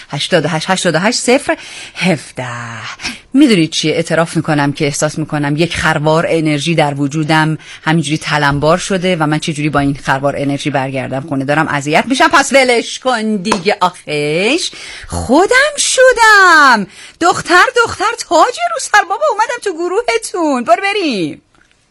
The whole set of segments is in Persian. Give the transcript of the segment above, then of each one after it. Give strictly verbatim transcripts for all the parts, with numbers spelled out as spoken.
هشتاد و هشت هشتاد و هشت صفر هفده. میدونید چیه؟ اعتراف میکنم که احساس میکنم یک خروار انرژی در وجودم همینجوری تلمبار شده و من چجوری با این خروار انرژی برگردم خونه دارم اذیت میشم. پس ولش کن دیگه آخش، خودم شدم دختر دختر تاج رو سر. بابا اومدم تو گروهتون، برو بریم.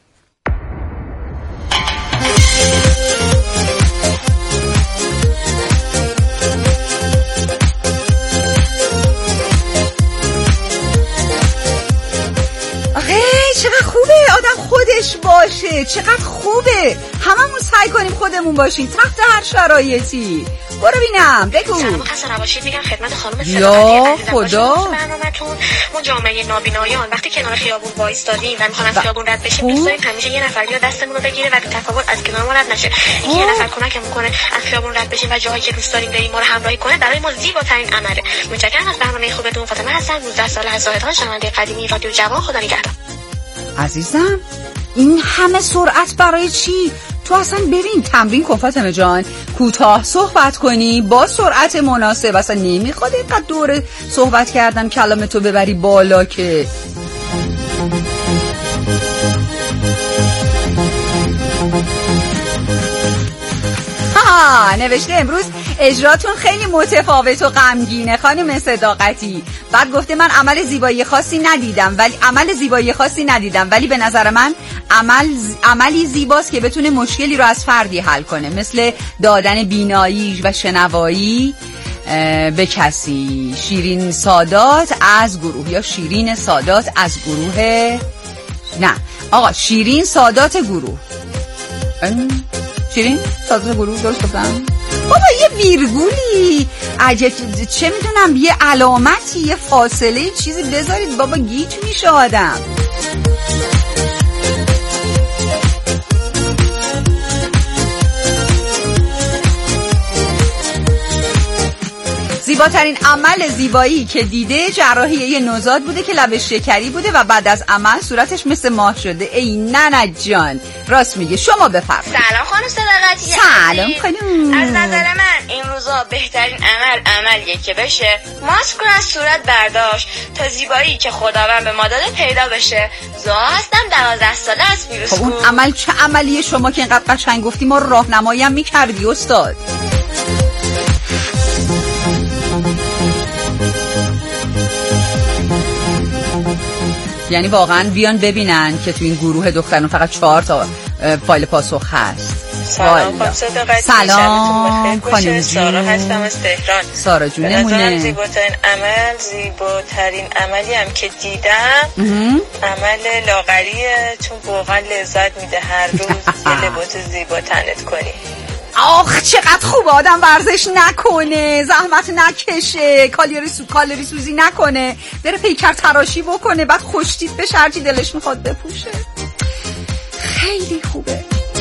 چقدر خوبه آدم خودش باشه، چقدر خوبه هممون سعی کنیم خودمون باشیم تحت هر شرایطی. برو بینم بگو. سلام خسته نباشید میگم خدمت خانم یا خدا. برنامه‌تون ما جامعه نابینایان وقتی کنار خیابون وایستادیم و میخوام از خیابون رد بشیم دوست داریم همیشه یه نفر بیاد دستمون رو بگیره و بی تفاوت از کنارمون رد نشه. اینکه یه نفر کمکمون کنه از خیابون رد بشیم و جاهایی که دوست داریم بریم ما رو همراهی کنه برای ما زیباترین عمله. متشکرم از برنامه خوبتون. فاطمه هستم، نوزده ساله، از زاهدان، شنونده قدیمی رادیو جوان. خدا نگهدار. عزیزم این همه سرعت برای چی؟ تو اصلا ببین تمرین کن فاطمه جان، کوتاه صحبت کنی با سرعت مناسب. اصلا نمیخواد اینقدر دور صحبت کردن کلامتو ببری بالا که. ها نوشته امروز اجراتون خیلی متفاوت و غمگینه خانم صداقتی. بعد گفته من عمل زیبایی خاصی ندیدم ولی عمل زیبایی خاصی ندیدم ولی به نظر من عمل عملی زیباست که بتونه مشکلی رو از فردی حل کنه، مثل دادن بینایی و شنوایی به کسی. شیرین سادات از گروه، یا شیرین سادات از گروه، نه آقا شیرین سادات گروه، شیرین سادات گروه درست گفتم؟ بابا یه ویرگولی عجب، چه میدونم یه علامتی یه فاصله چیزی بذارید بابا، گیج میشه آدم. زیباترین عمل زیبایی که دیده جراحی نوزاد بوده که لبش شکری بوده و بعد از عمل صورتش مثل ماه شده. ای ننه جان راست میگه. شما بفرمایید. سلام خانم صداقتی. سلام خانم. از نظر من این روزا بهترین عمل عملیه که بشه ماسک رو از صورت برداشت تا زیبایی که خداوند به ما داده پیدا بشه. زا هستم دوازده ساله از ویروس. خب اون عمل چه عملیه؟ شما که اینقدر قشنگ گفتی ما رو راهنمایی هم می‌کردی استاد. یعنی واقعا بیان ببینن که تو این گروه دختران فقط چهار تا فایل پاسخ هست. سلام خانم صداقتی. سلام خانم سارا هستم از تهران. سارا جون نمونه. زیباترین عمل زیباترین عملی هم که دیدم عمل لاغریه، چون واقعا لذت میده هر روز یه لباس زیبا تنت کنی. آخ چقدر خوب آدم ورزش نکنه، زحمت نکشه، کالری سو کالری سوزی نکنه، بره پیکر تراشی بکنه، بعد خوشتیپ بشه هرچی دلش میخواد بپوشه. خیلی خوبه.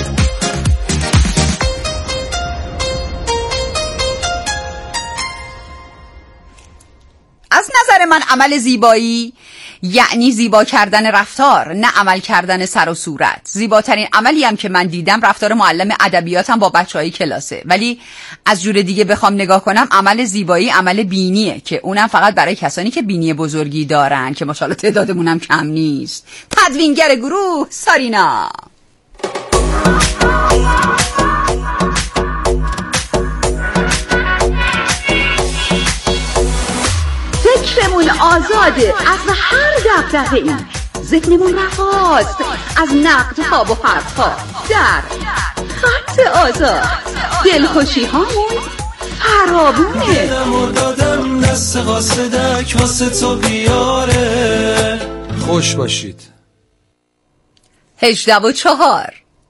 از نظر من عمل زیبایی یعنی زیبا کردن رفتار، نه عمل کردن سر و صورت. زیباترین عملی هم که من دیدم رفتار معلم ادبیاتم با بچهای کلاسه. ولی از جور دیگه بخوام نگاه کنم عمل زیبایی عمل بینیه که اونم فقط برای کسانی که بینی بزرگی دارن که ماشاءالله تعدادمون هم کم نیست. تدوینگر گروه سارینا. فکرمون آزاده از هر دغدغه ای، ذهنمون رهاست از نقد ها و حرف ها. در خط آزاد دلخوشی هامون فراوونه. دادم دست قاصدک واسه تو بیاره. خوش باشید. هجده و چهار.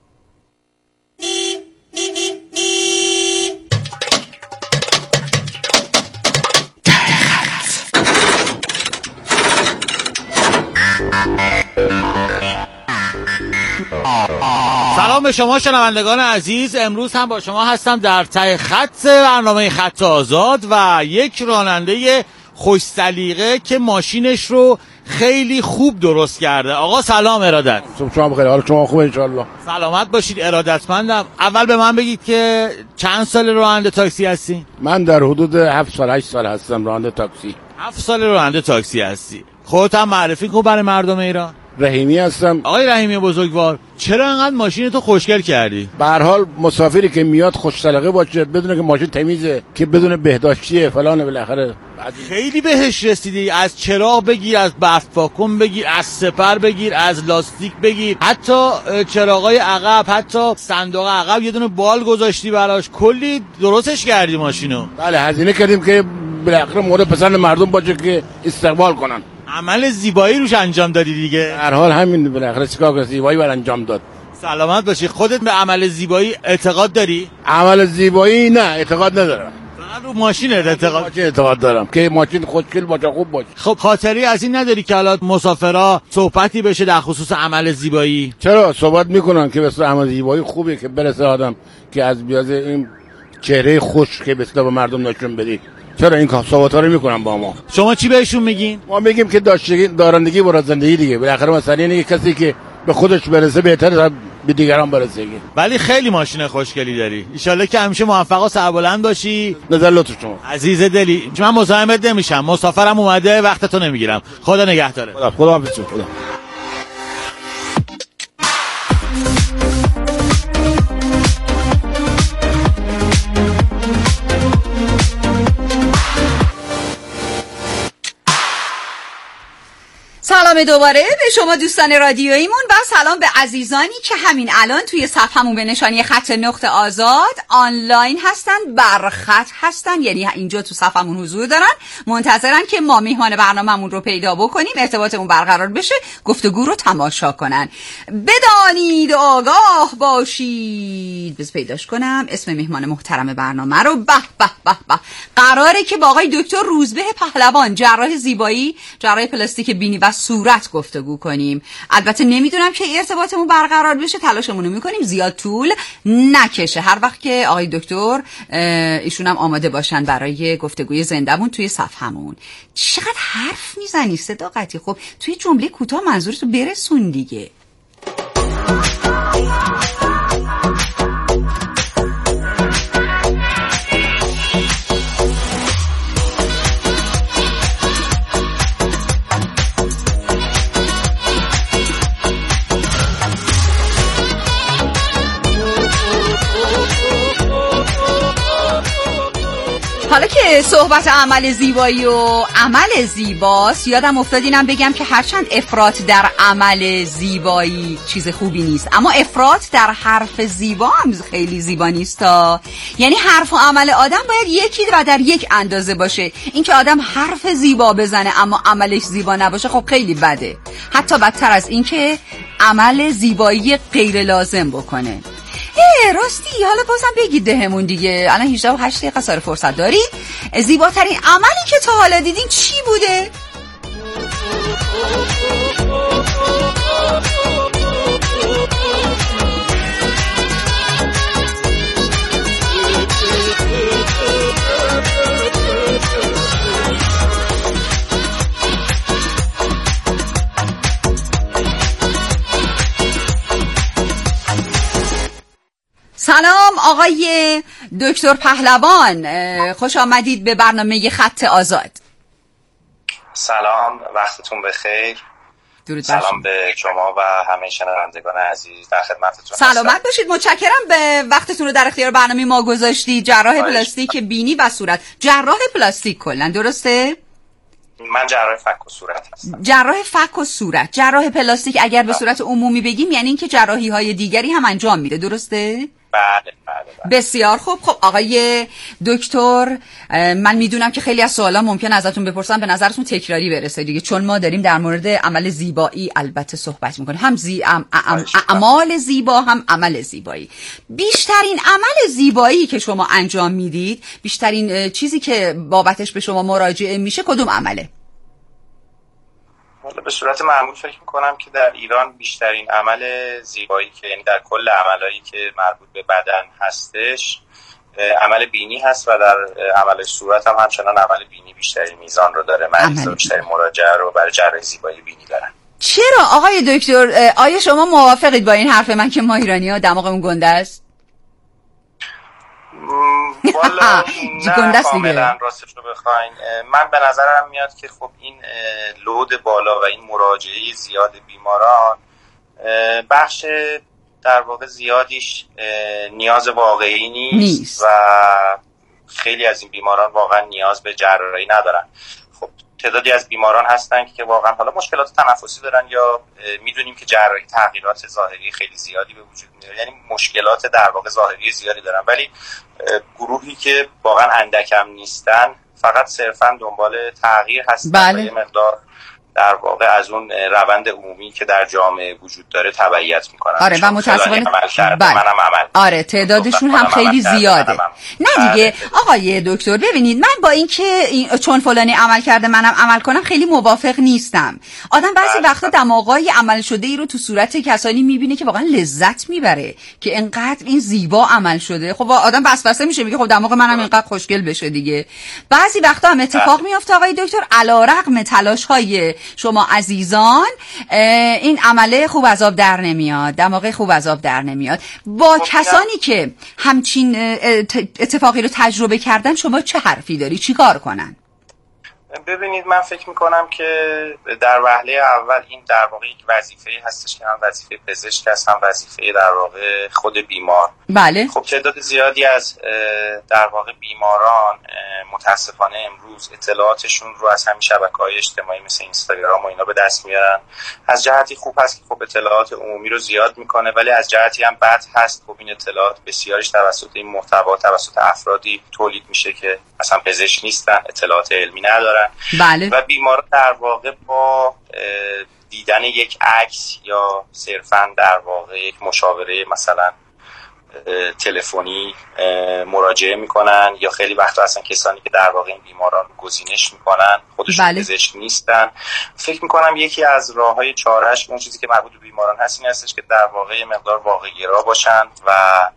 سلام به شما شنوندگان عزیز. امروز هم با شما هستم در ته خط برنامه خط آزاد و یک راننده خوش سلیقه که ماشینش رو خیلی خوب درست کرده. آقا سلام ارادت. صبح شما بخیر. حال شما خوبه ان شاء الله؟ سلامت باشید ارادتمندم. اول به من بگید که چند سال راننده تاکسی هستی؟ من در حدود هفت سال هشت سال هستم راننده تاکسی. هفت سال راننده تاکسی هستی. خودت هم معرفی کن برای مردم ایران. رحیمی هستم. آقای رحیمی بزرگوار، چرا انقدر ماشین تو خوشگل کردی؟ به هر حال مسافری که میاد خوش سلیقه باشه، بدونه که ماشین تمیزه، که بدون بهداشتیه فلان، بالاخره خیلی بهش رسیدی. از چراغ بگیر، از برف واکن بگیر، از سپر بگیر، از لاستیک بگیر، حتی چراغای عقب، حتی صندوق عقب یه دونه بال گذاشتی براش. کلی درستش کردی ماشینو. بله هزینه کردیم که بالاخره مورد پسند مردم باشه که استقبال کنن. عمل زیبایی روش انجام دادی دیگه. هر حال همین بالاخره چیکار زیبایی بر انجام داد. سلامت باشی. خودت به عمل زیبایی اعتقاد داری؟ عمل زیبایی نه اعتقاد ندارم. فقط رو ماشینت اعتقاد ماشین اعتقاد دارم که ماشین خوشگل باشه، خوب باشه. خب خاطری از این نداری که حالا مسافرا صحبتی بشه در خصوص عمل زیبایی؟ چرا صحبت میکنن که مثلا عمل زیبایی خوبه که برسه آدم که از بیاد این چهره خوش که به به مردم نشون بدی. چرا این صحبت‌ها رو میکنن با ما؟ شما چی بهشون میگین؟ ما میگیم که داشتگی دارندگی برای زندگی دیگه. بالاخره مثلا اینه کسی که به خودش برسه بهتره به دیگران برسه. ولی خیلی ماشین خوشگلی داری. ان شاءالله که همیشه موفق و سربلند باشی. نظر لطف شما. عزیز دلی. من مزاحمت نمیشم. مسافرم اومده، وقتتو نمیگیرم. خدا نگهدارت. خدا خدا حافظ. خدا. سلام دوباره به شما دوستان رادیوییمون و سلام به عزیزانی که همین الان توی صفحمون به نشانی خط نقطه آزاد آنلاین هستن، بر خط هستن، یعنی اینجا تو صفحمون حضور دارن، منتظرن که ما میهمان برنامه‌مون رو پیدا بکنیم، ارتباطمون برقرار بشه، گفتگو رو تماشا کنن. بدانید آگاه باشید. بس پیداش کنم اسم میهمان محترم برنامه رو. به به به به. قراره که با آقای دکتر روزبه پهلوان، جراح زیبایی، جراح پلاستیک بینی و صورت گفتگو کنیم. البته نمیدونم که ارتباطمون برقرار بشه، تلاشمون رو میکنیم زیاد طول نکشه. هر وقت که آقای دکتر ایشون هم آماده باشن برای گفتگوی زندمون توی صفحمون. چقدر حرف میزنی صداقتی؟ خب توی جمله کوتاه منظورتو برسون دیگه. حالا که صحبت عمل زیبایی و عمل زیباست، یادم افتاد اینم بگم که هرچند افراط در عمل زیبایی چیز خوبی نیست، اما افراط در حرف زیبا هم خیلی زیبا نیست تا. یعنی حرف و عمل آدم باید یکی و در یک اندازه باشه. اینکه آدم حرف زیبا بزنه اما عملش زیبا نباشه خب خیلی بده. حتی بدتر از اینکه عمل زیبایی غیر لازم بکنه. اه راستی حالا بازم بگید دهمون دیگه. الان هجده و هشت دقیقه سال فرصت دارید. زیباترین عملی که تا حالا دیدین چی بوده؟ سلام آقای دکتر پهلوان، خوش آمدید به برنامه خط آزاد. سلام، وقتتون بخیر. درود سلام به شما و همه شنوندگان عزیز، در خدمتتون. سلامت باشید، متشکرم به وقتتون رو در اختیار برنامه ما گذاشتید. جراح پلاستیک بینی و صورت، جراح پلاستیک کلا درسته؟ من جراح فک و صورت هستم. جراح فک و صورت، جراح پلاستیک اگر به صورت عمومی بگیم یعنی اینکه جراحی های دیگری هم انجام میده، درسته؟ بله بله بله. بسیار خوب. خب آقای دکتر، من میدونم که خیلی از سوالا ممکن ازتون بپرسم به نظرتون تکراری برسه دیگه، چون ما داریم در مورد عمل زیبایی البته صحبت میکنیم، هم زی ام ام اعمال زیبا هم عمل زیبایی. بیشترین عمل زیبایی که شما انجام میدید، بیشترین چیزی که بابتش به شما مراجعه میشه کدوم عمله؟ به صورت معمول فکر میکنم که در ایران بیشترین عمل زیبایی که یعنی در کل عملایی که مربوط به بدن هستش عمل بینی هست و در عمل صورت هم همچنان عمل بینی بیشتری میزان رو داره. مریضا بیشتری مراجعه رو برای جراحی زیبایی بینی دارن. چرا آقای دکتر، آیا شما موافقید با این حرف من که ما ایرانی‌ها دماغمون گنده است؟ والا نه کاملا راستش رو بخواین من به نظرم میاد که خب این لود بالا و این مراجعه زیاد بیماران بخش در واقع زیادیش نیاز واقعی نیست, نیست و خیلی از این بیماران واقعا نیاز به جراحی ندارن. خب تعدادی از بیماران هستن که واقعا حالا مشکلات تنفسی دارن یا میدونیم که جراحی تغییرات ظاهری خیلی زیادی به وجود میاره، یعنی مشکلات در واقع ظاهری زیادی دارن، ولی گروهی که واقعا اندکم نیستن فقط صرفا دنبال تغییر هستن. بله. یه مقدار در واقع از اون روند عمومی که در جامعه وجود داره تبعیت میکنن. آره و متاسفانه بله. منم عمل آره تعدادشون هم خیلی زیاده. نه دیگه آقای دکتر ببینید من با اینکه این چون فلانی عمل کرده منم عمل کنم خیلی موافق نیستم. آدم بعضی وقتا دماغای عمل شده ای رو تو صورت کسانی میبینه که واقعا لذت میبره که انقدر این زیبا عمل شده. خب آدم وسوسه میشه میگه خب دماغ منم اینقدر خوشگل بشه دیگه. بعضی وقتا هم اتفاق میفته آقای دکتر علیرغم تلاش‌های شما عزیزان این عمله خوب از آب در نمیاد، دماغ خوب از آب در نمیاد. با کسانی که همچین اتفاقی رو تجربه کردن شما چه حرفی داری؟ چی کار کنن؟ ببینید من فکر میکنم که در وهله اول این در واقع یک وظیفه‌ای هستش که هم وظیفه پزشک هست هم وظیفه در واقع خود بیمار. بله. خب تعداد زیادی از در واقع بیماران متاسفانه امروز اطلاعاتشون رو از همین شبکه‌های اجتماعی مثل اینستاگرام و اینا به دست میارن. از جهتی خوب هست که خب اطلاعات عمومی رو زیاد میکنه، ولی از جهتی هم بد هست خب این اطلاعات بسیارش توسط این محتوا توسط افرادی تولید میشه که مثلا پزشک نیستن، اطلاعات علمی ندارن. بله. و بیمار در واقع با دیدن یک عکس یا صرفاً در واقع یک مشاوره مثلا تلفنی مراجعه میکنن یا خیلی وقتا اصلا کسانی که در واقع این بیماران گزینش میکنن خودشون بله. پزشک نیستن. فکر میکنم یکی از راههای چاره‌اش اون چیزی که مربوط به بیماران هست این هستش که در واقع مقدار واقع‌گرا باشن و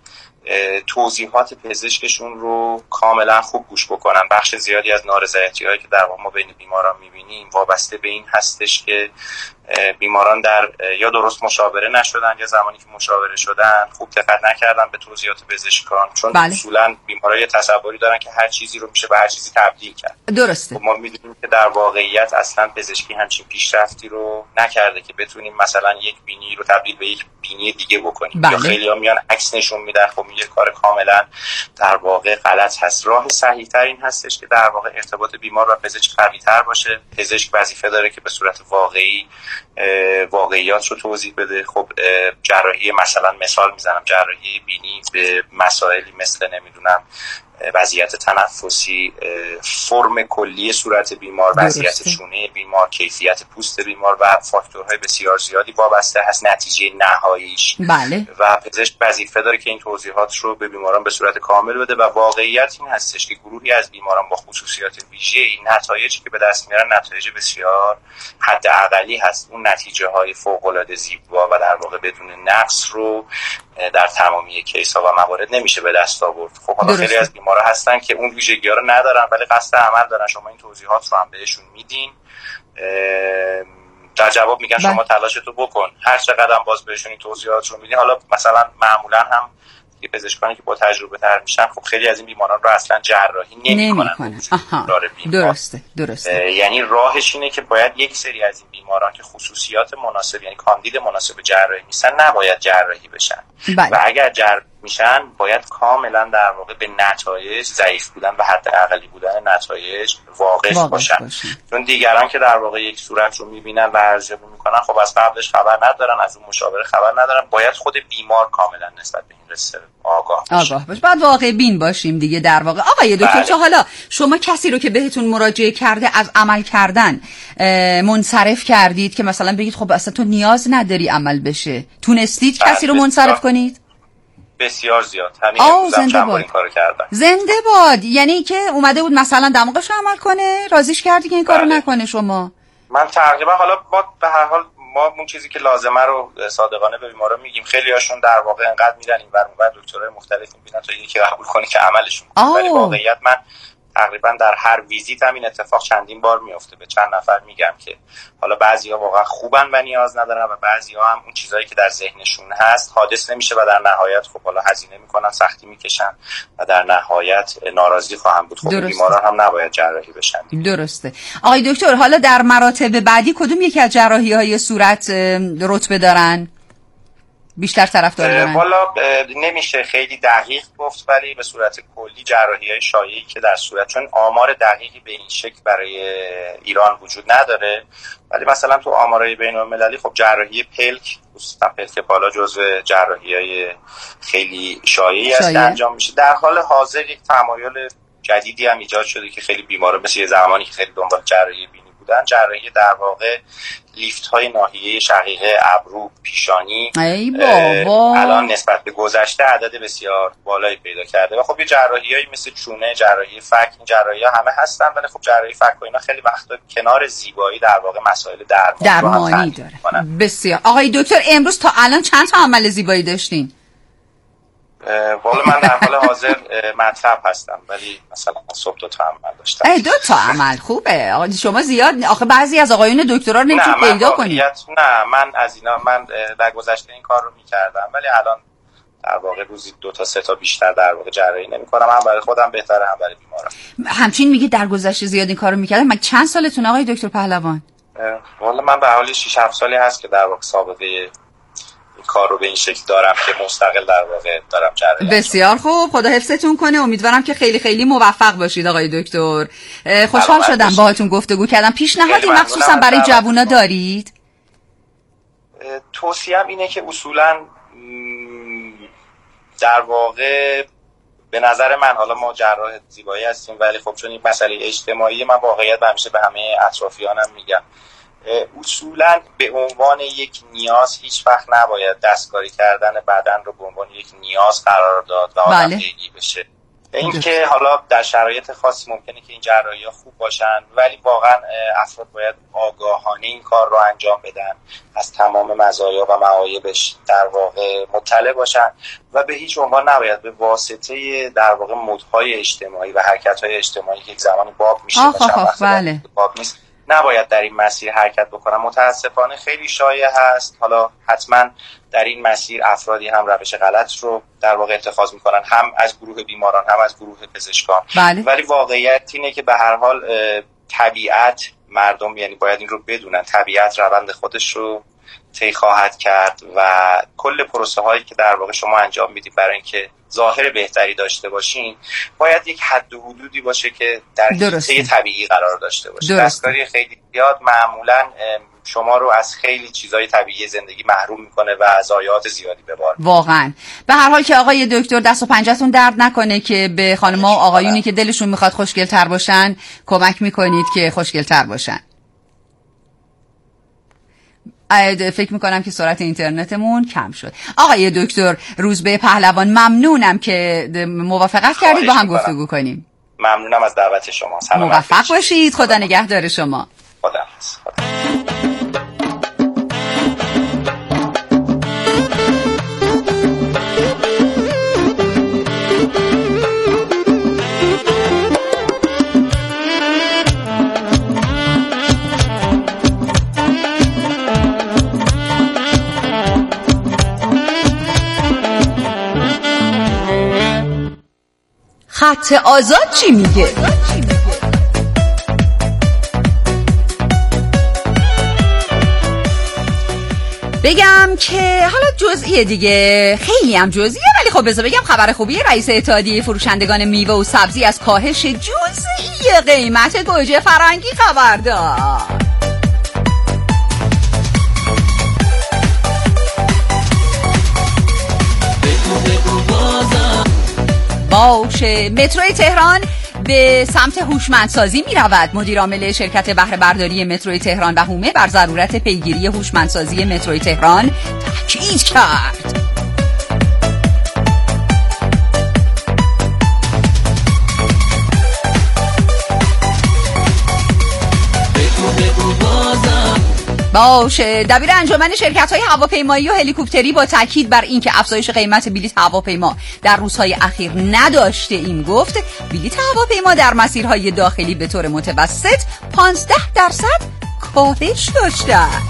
توضیحات پزشکشون رو کاملا خوب گوش بکنن. بخش زیادی از نارضایتی‌هایی که در واقع ما بین بیماران می‌بینیم وابسته به این هستش که بیماران در یا درست مشاوره نشدن یا زمانی که مشاوره شدن خوب دقت نکردن به توضیحات پزشکان، چون بله. اصولا بیمارا یه تصوری دارن که هر چیزی رو میشه به هر چیزی تبدیل کرد. درسته. خب ما می‌دونیم که در واقعیت اصلا پزشکی همچین پیشرفتی رو نکرده که بتونیم مثلا یک بینی رو تبدیل به یک بینی دیگه بکنیم. بله. یا خیلی‌ها میان عکس نشون میدن، خب این کار کاملا در واقع غلط هست. راه صحیح تر این هستش که در واقع ارتباط بیمار و پزشک قوی تر باشه. پزشک وظیفه داره که به صورت واقعی واقعیات رو توضیح بده. خب جراحی مثلا مثال میزنم جراحی بینی به مسائلی مثل نمیدونم وضعیت تنفسی، فرم کلی صورت بیمار، وضعیت چونه بیمار، کیفیت پوست بیمار و فاکتورهای بسیار زیادی وابسته هست نتیجه نهاییش. بله. و پزشک وظیفه داره که این توضیحات رو به بیماران به صورت کامل بده و واقعیت این هستش که گروهی از بیماران با خصوصیات ویژه این نتایجی که به دست میارن نتایج بسیار حداقلی هست. اون نتیجه های فوق العاده زیبا و در واقع بدون نقص رو در تمامی کیس ها و موارد نمیشه به دست آورد. خب حالا خیلی از بیمارا هستن که اون ویژگی‌ها رو ندارن ولی قصد عمل دارن، شما این توضیحات رو هم بهشون میدین، در جواب میگن شما تلاشتو بکن. هر چقدر هم باز بهشون این توضیحات رو میدین، حالا مثلا معمولا هم که پزشکانی که با تجربه تر میشن خب خیلی از این بیماران رو اصلا جراحی نمیکنن. درسته درسته. یعنی راهش اینه که باید یک سری از این بیماران که خصوصیات مناسب یعنی کاندید مناسب جراحی نیستن نباید جراحی بشن. بله. و اگر جراحی میشن باید کاملا در واقع به نتایج ضعیف بودن و حد اقلی بودن نتایج واقف باشن. باشن چون دیگران که در واقع یک صورت رو میبینن و ارزیابی میکنن خب از قبلش خبر ندارن، از اون مشاوره خبر ندارن. باید خود بیمار کاملا نسبت به این قصه آگاه باشه. آگاه باشه. بعد واقع بین باشیم دیگه در واقع. آقای دکتر چه حالا شما کسی رو که بهتون مراجعه کرده از عمل کردن منصرف کردید که مثلا بگید خب اصلا تو نیاز نداری عمل بشه، تونستید کسی رو منصرف کنید؟ بسیار زیاد. همین امروزم چند بار این کارو کردم. زنده باد. یعنی که اومده بود مثلا دماغش رو عمل کنه، راضیش کردی که این کارو نکنه شما؟ من تقریبا حالا ما به هر حال ما اون چیزی که لازمه رو صادقانه به بیمارا میگیم. خیلی هاشون در واقع انقدر میرن این ور اون ور دکترای مختلف میبینن تا یکی قبول کنه که عملشون، ولی واقعیت من تقریبا در هر ویزیت هم این اتفاق چندین بار میفته. به چند نفر میگم که حالا بعضیا واقعا خوبن و نیاز ندارن و بعضیا هم اون چیزایی که در ذهنشون هست حادث نمیشه و در نهایت خب حالا هزینه میکنن، سختی میکشن و در نهایت ناراضی خواهم بود. خب بیماران هم نباید جراحی بشن. درسته. آقای دکتر، حالا در مراتب بعدی کدوم یکی از جراحی‌های صورت رتبه دارن؟ بیشتر طرفدار دارن؟ والا نمیشه خیلی دقیق گفت، ولی به صورت کلی جراحی‌های شایعی که در صورت، چون آمار دقیقی به این شکل برای ایران وجود نداره، ولی مثلا تو آمارهای بین‌المللی خب جراحی پلک، خصوصا پلک بالا جزو جراحی‌های خیلی شایعی است که انجام میشه. در حال حاضر یک تمایل جدیدی هم ایجاد شده که خیلی بیمارا مثل یه زمانی که خیلی دنبال جراحی بینی بودن، جراحی در واقع لیفت های ناحیه شقیقه ابرو پیشانی ای بابا الان نسبت به گذشته عدد بسیار بالایی پیدا کرده و خب یه جراحیایی مثل چونه، جراحی فک، این جراحی ها همه هستن، ولی خب جراحی فک و اینا خیلی وقتا کنار زیبایی در واقع مسائل درمانی, درمانی داره. بسیار. آقای دکتر امروز تا الان چند تا عمل زیبایی داشتین؟ والا من در حال حاضر مطرب هستم، ولی مثلا صبح دو تا عمل داشتم. ای دو تا عمل خوبه. آقا شما زیاد آخه بعضی از آقایون دکترا رو نمیتونید پیدا کنید. نه من از اینا من در گذشته این کار رو میکردم، ولی الان در واقع روزی دو تا سه تا بیشتر در واقع جراحی نمیکنم. هم برای خودم بهتره هم برای بیمارم. همچین میگی در گذشته زیاد این کارو میکردم. من چند سالتون آقای دکتر پهلوان؟ والا من به حوالی شش هفت سالی هست که در واقع سابقه کار رو به این شکل دارم که مستقل در واقع دارم جراحی. بسیار خوب، خدا حفظتون کنه. امیدوارم که خیلی خیلی موفق باشید آقای دکتر. خوشحال شدم باهاتون گفتگو کردم. پیشنهادی مخصوصا برای جوونا دارید؟ توصیه‌ام اینه که اصولا در واقع به نظر من، حالا ما جراح زیبایی هستیم ولی خب چون این مسئله اجتماعی، من واقعیت همیشه به همه اطرافیانم میگم اصولا به عنوان یک نیاز هیچ وقت نباید دستکاری کردن بدن رو به عنوان یک نیاز قرار داد و آدم پیگیر بشه. این که حالا در شرایط خاصی ممکنه که این جراحی‌ها خوب باشن، ولی واقعا افراد باید آگاهانه این کار رو انجام بدن، از تمام مزایا و معایبش در واقع مطلع باشن و به هیچ عنوان نباید به واسطه در واقع مودهای اجتماعی و حرکت‌های اجتماعی که یک زمانی باب میشه آخ آخ آخ بله. باب نیست، نباید در این مسیر حرکت بکنم. متاسفانه خیلی شایع هست. حالا حتما در این مسیر افرادی هم روش غلط رو در واقع اتخاذ میکنن، هم از گروه بیماران هم از گروه پزشکان. بله. ولی واقعیت اینه که به هر حال طبیعت، مردم یعنی باید این رو بدونن، طبیعت روند خودش رو طی خواهد کرد و کل پروسه هایی که در واقع شما انجام میدید برای اینکه ظاهر بهتری داشته باشین باید یک حد و حدودی باشه که در حیطه طبیعی قرار داشته باشه. دستکاری خیلی زیاد معمولا شما رو از خیلی چیزای طبیعی زندگی محروم میکنه و ضایعات زیادی به بار. واقعا به هر حال که آقای دکتر دست و پنجه‌تون درد نکنه که به خانم‌ها و آقایونی که دلشون میخواد خوشگل‌تر باشن کمک میکنید که خوشگل‌تر باشن. فکر میکنم که سرعت اینترنتمون کم شد. آقای دکتر روزبه پهلوان ممنونم که موافقت کردید با هم گفتگو کنیم. ممنونم از دعوت شما. سلامت موفق باشید. خدا نگهدار شما. خدا حافظ. خط آزاد چی میگه؟ بگم که حالا جزئیه دیگه، خیلی هم جزئیه، ولی خب بذار بگم خبر خوبیه. رئیس اتحادیه فروشندگان میوه و سبزی از کاهش جزئی قیمت گوجه فرنگی خبر داد. باشه. مترو تهران به سمت هوشمندسازی می رود. مدیر عامل شرکت بهره برداری مترو تهران و هومه بر ضرورت پیگیری هوشمندسازی مترو تهران تاکید کرد. باشه. دبیر انجمن شرکت‌های هواپیمایی و هلیکوپتری با تاکید بر اینکه افزایش قیمت بلیط هواپیما در روزهای اخیر نداشته ایم گفت بلیط هواپیما در مسیرهای داخلی به طور متوسط پانزده درصد کاهش داشته است.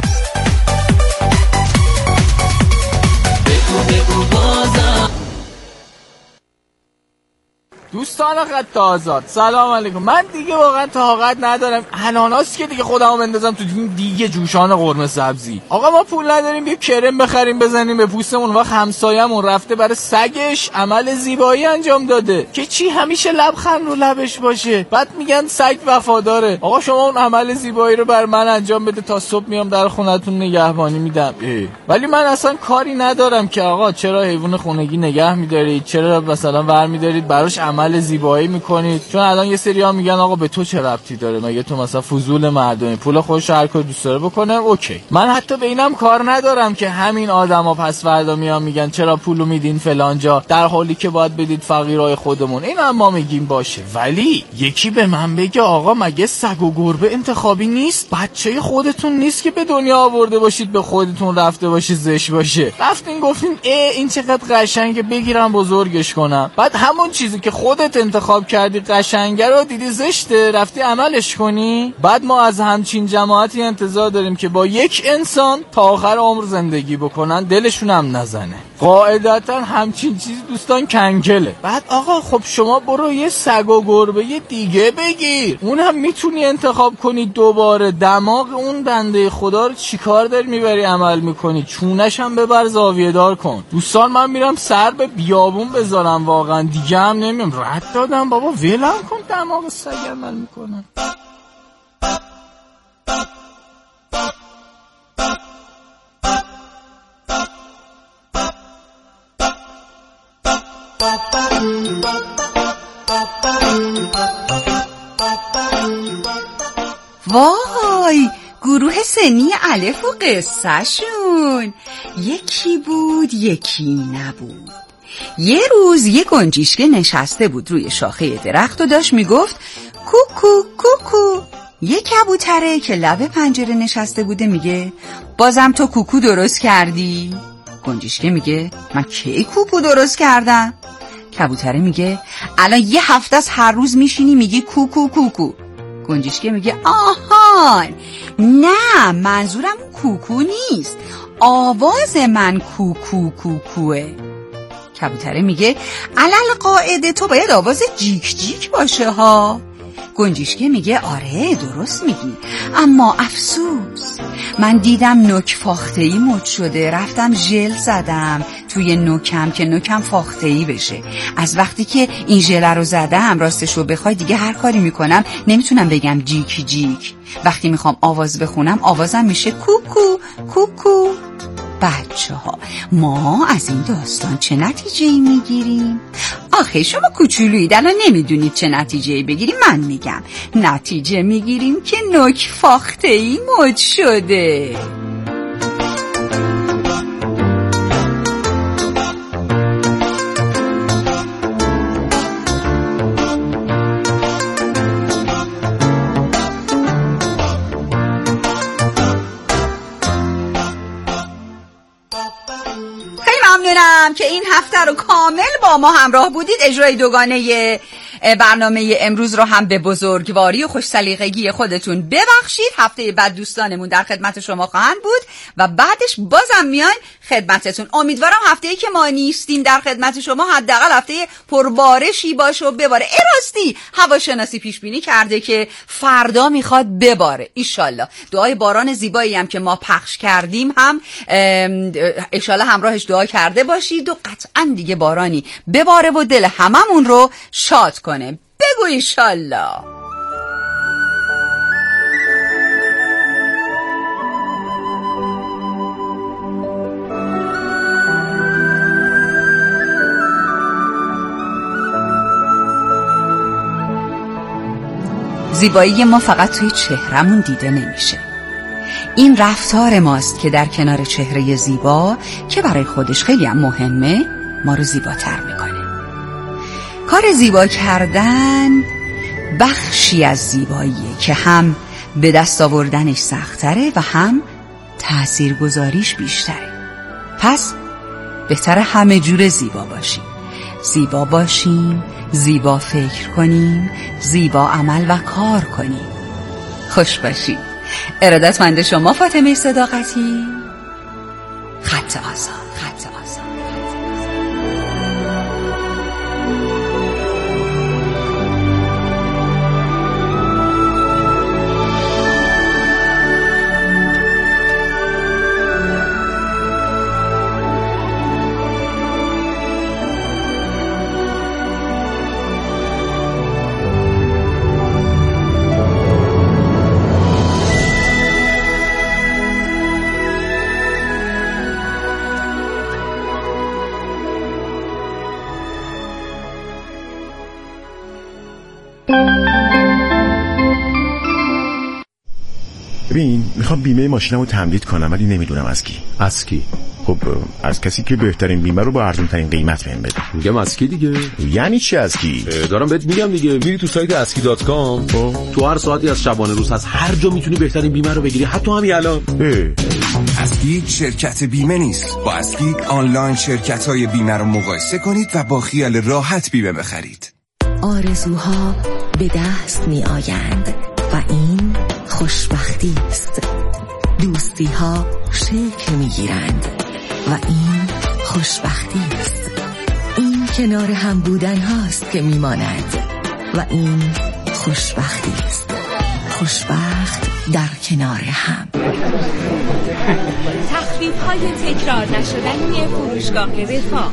دوستان خط آزاد سلام علیکم. من دیگه واقعا طاقت ندارم اناناس که دیگه خودمو بندازم تو دیگه جوشان قرمه سبزی. آقا ما پول نداریم یه کرم بخریم بزنیم به پوستمون، وقت همسایه‌مون رفته برای سگش عمل زیبایی انجام داده که چی همیشه لبخند رو لبش باشه، بعد میگن سگ وفاداره. آقا شما اون عمل زیبایی رو بر من انجام بده تا صبح میام در خونتون نگهبانی میدم. ولی من اصلا کاری ندارم که آقا چرا حیوان خونگی نگه میدارید، چرا مثلا ور میدارید براش عمل زیبایی میکنید. چون الان یه سری‌ها میگن آقا به تو چه ربطی داره، مگه تو مثلا فضول مردمی، پول خودش هر کاری دوست داره بکنه. اوکی، من حتی به اینم کار ندارم که همین آدما پس فردا میان میگن چرا پولو میدین فلان جا در حالی که باید بدید فقیرای خودمون. این هم ما میگیم باشه، ولی یکی به من بگه آقا مگه سگ و گربه انتخابی نیست؟ بچه خودتون نیست که به دنیا آورده باشید به خودتون رفته باشه زش باشه. رفتین گفتین ای این چقدر قشنگه بگیرم بزرگش کنم، بعد همون چیزی که خودت انتخاب کردی قشنگه رو دیدی زشته رفتی عملش کنی. بعد ما از همچین جماعتی انتظار داریم که با یک انسان تا آخر عمر زندگی بکنن، دلشون هم نزنه. قاعدتا همچین چیزی دوستان کنکله. بعد آقا خب شما برو یه سگ و گربه یه دیگه بگیر، اونم میتونی انتخاب کنی دوباره. دماغ اون بنده خدا رو چیکار داری میبری عمل میکنی؟ چونش هم ببر زاویه دار کن. دوستان من میرم سر به بیابون بذارم، واقعا دیگه هم نمیم رد دادم بابا ولم کن دماغ سگ عمل میکنم. وای گروه سنی الف و قصه شون یکی بود یکی نبود. یه روز یه گنجیشکه نشسته بود روی شاخه درخت و داشت میگفت کوکو کوکو. یه کبوتره که لب پنجره نشسته بوده میگه بازم تو کوکو درست کردی؟ گنجیشکه میگه من کی کوکو درست کردم؟ کبوتره میگه الان یه هفته از هر روز میشینی میگی کوکو کوکو. گنجیشکه میگه آهان نه منظورم کوکو نیست، آواز من کوکو کوکوه. کبوتره میگه علل قاعده تو باید آواز جیک جیک باشه ها. گنجیشکه میگه آره درست میگی، اما افسوس من دیدم نوک فاخته‌ای مد شده، رفتم ژل زدم توی نوکم که نوکم فاخته‌ای بشه. از وقتی که این ژل رو زدم راستش رو بخوای دیگه هر کاری میکنم نمیتونم بگم جیک جیک. وقتی میخوام آواز بخونم آوازم میشه کوکو کوکو. بچه ها ما از این داستان چه نتیجه‌ای میگیریم؟ آخه شما کوچولویید الان نمیدونید چه نتیجه‌ای بگیریم. من میگم نتیجه میگیریم که نوک فاخته‌ای مد شده. ممنونم که این هفته رو کامل با ما همراه بودید. اجرای دوگانه برنامه امروز رو هم به بزرگواری و خوش سلیقگی خودتون ببخشید. هفته بعد دوستانمون در خدمت شما خواهند بود و بعدش بازم میایم خدمتتون. امیدوارم هفته‌ای که ما نیستیم در خدمت شما حداقل هفته پربارشی باشه و بباره. اراستی هواشناسی پیش بینی کرده که فردا میخواد بباره ایشالله. دعای باران زیبایی هم که ما پخش کردیم هم ایشالله همراهش دعا کرده باشید و قطعا دیگه بارانی بباره و دل هممون رو شاد کنه. بگو ایشالله. زیبایی ما فقط توی چهرمون دیده نمیشه. این رفتار ماست که در کنار چهره زیبا که برای خودش خیلی هم مهمه ما رو زیباتر میکنه. کار زیبا کردن بخشی از زیباییه که هم به دست آوردنش سخت‌تره و هم تأثیرگذاریش بیشتره. پس بهتر همه جور زیبا باشیم. زیبا باشیم، زیبا فکر کنیم، زیبا عمل و کار کنیم. خوش باشید. ارادتمند شما فاطمه صداقتی، خط آزاد. خط آزاد. ببین، میخوام بیمه ماشینمو تمدید کنم ولی نمیدونم از کی. از کی؟ خب از کسی که بهترین بیمه رو با ارزون ترین قیمت بهم بده. میگم از کی دیگه؟ یعنی چی از کی؟ دارم بهت میگم دیگه. میری تو سایت اسکی دات کام، تو هر ساعتی از شبانه روز از هر جا میتونی بهترین بیمه رو بگیری، حتی همین الان. اسکی شرکت بیمه نیست. با اسکی آنلاین شرکت‌های بیمه رو مقایسه کنید و با خیال راحت بیمه بخرید. آرزوها به دست می آیند و این خوشبختی است. دوستی ها شکل می گیرند و این خوشبختی است. این کنار هم بودن هاست که می ماند و این خوشبختی است. خوشبخت در کنار هم. تخفیف های تکرار نشدنی فروشگاه رفاه.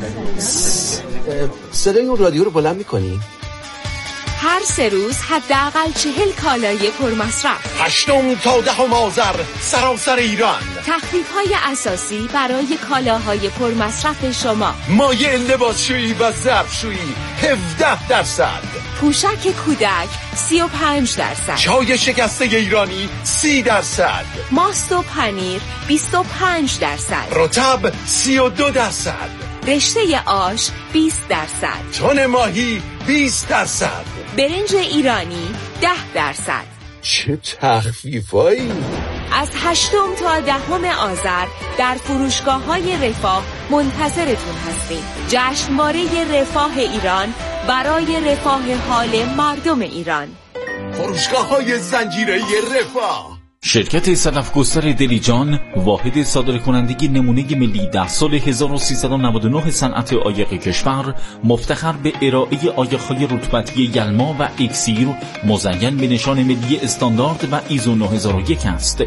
صدای اون رادیو رو بلند می کنی؟ هر سه روز حداقل چهل کالای پرمصرف. هشتم تا دهم آذر سراسر ایران. تخفیف‌های اساسی برای کالاهای پرمصرف شما. مایع لباسشویی و ظرفشویی هفده درصد. پوشک کودک سی و پنج درصد. چای شکسته ایرانی سی درصد. ماست و پنیر بیست و پنج درصد. رطب سی و دو درصد. رشته آش بیست درصد. تن ماهی بیست درصد. برنج ایرانی ده درصد. چه تخفیفایی! از هشتم تا دهم آذر در فروشگاه‌های رفاه منتظرتون هستیم. جشنواره رفاه ایران برای رفاه حال مردم ایران. فروشگاه‌های زنجیره‌ای رفاه. شرکت صدفگستر دلیجان، واحد صادر کنندگی نمونه ملی در سال هزار و سیصد و نود و نه صنعت عایق کشور، مفتخر به ارائه عایق‌های رتبتی یلما و اکسیر مزین به نشان ملی استاندارد و ایزو نه هزار و یک است.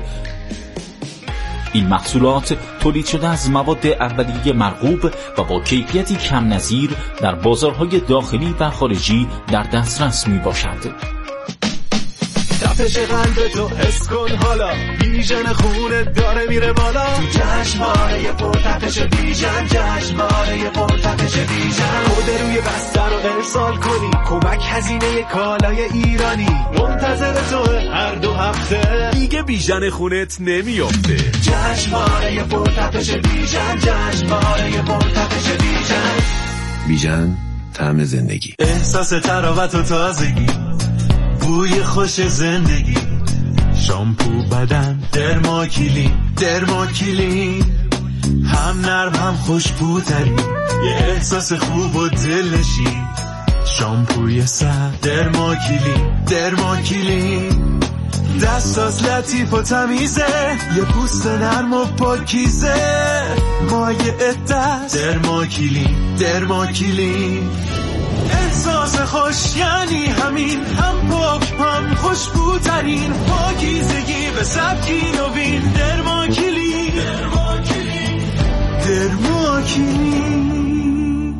این محصولات تولید شده از مواد اولیه مرغوب و با کیفیتی کم نظیر در بازارهای داخلی و خارجی در دسترس می باشد. تپش قلب تو حس کن حالا، بیژن خونه داره میره بالا. تو جشنواره پرتپش بیژن، جشنواره پرتپش بیژن. کد روی بستر رو ارسال کنی، کمک هزینه کالای ایرانی. منتظر تو هر دو هفته، دیگه بیژن خونت نمیافته. جشنواره پرتپش بیژن، جشنواره پرتپش بیژن. بیژن، طعم زندگی. احساس تراوت و تازگی، بوی خوش زندگی، شامپو بدن درماکیلین، درماکیلین. هم نرم هم خوشبوتری، یه احساس خوب و دلنشین. شامپوی سر درماکیلین، درماکیلین. دستاز لطیف و تمیزه، یه پوست نرم و پاکیزه. مایع دست درماکیلین، درماکیلین. احساس خوش یعنی همین، هم پاک هم خوشبوترین. پاکیزگی به سبکی نوین، درماکیلین، درماکیلین، درماکیلین.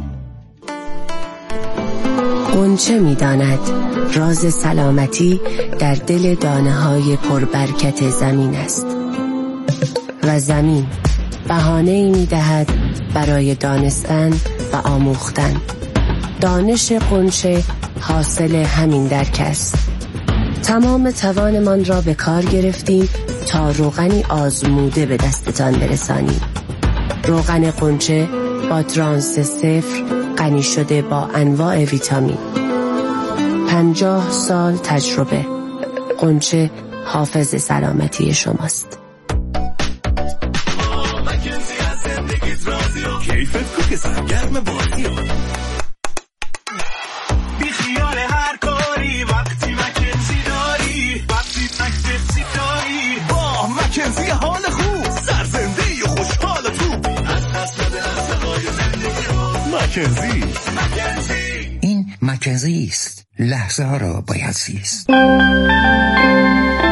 غنچه می‌داند راز سلامتی در دل دانه‌های پربرکت زمین است و زمین بهانه‌ای می‌دهد برای دانستن و آموختن. دانش غنچه حاصل همین درک است. تمام توانمان را به کار گرفتیم تا روغنی آزموده به دستتان برسانیم. روغن غنچه با ترانس صفر غنی شده با انواع ویتامین. پنجاه سال تجربه. غنچه حافظ سلامتی شماست. که سرگرم بازی ها. بی خیال هر کاری وقتی مکنزی داری، وقتی مکنزی داری با مکنزی حال خوب، سرزنده و خوشحال تو، از دست نده لحظه‌های زندگی رو. مکنزی این مکنزی است، لحظه ها را باید زیست.